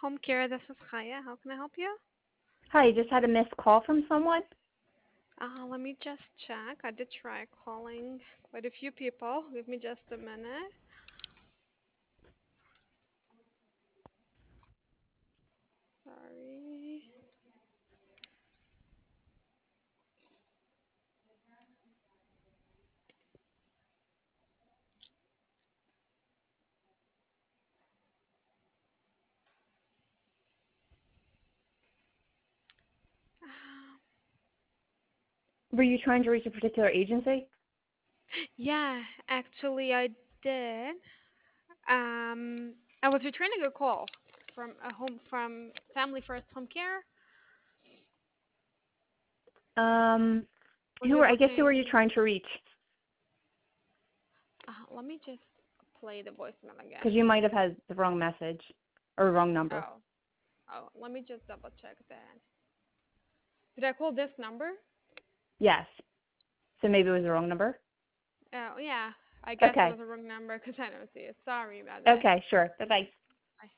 Home care, this is Chaya. How can I help you? Hi, just had a missed call from someone. Let me just check. I did try calling quite a few people. Give me just a minute. Sorry. Were you trying to reach a particular agency? Yeah, actually I did. I was returning a call from Family First Home Care. Um, Were you I guess who are you looking? trying to reach? Let me just play the voicemail Because again. you might have had the wrong message or wrong number. Oh, oh, let me just double check that. Did I call this number? Yes. So maybe it was the wrong number? Oh, yeah. I guess it Okay. was a wrong number because I don't see it. Sorry about that. Okay, sure. Bye-bye.